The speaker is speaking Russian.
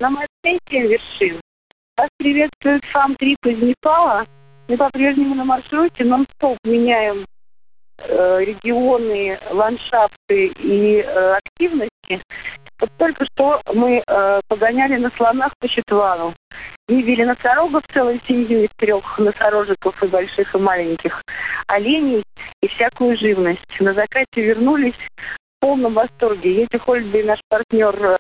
на Москве 7 вершин. Вас приветствует сам трип из Непала. Мы по-прежнему на маршруте нон-стоп меняем регионы, ландшафты и активности. Вот только что мы погоняли на слонах по Четвану. Видели носорогов целой семью из 3 носорожиков и больших, и маленьких, оленей и всякую живность. На закате вернулись в полном восторге. Если Хольдби, наш партнер,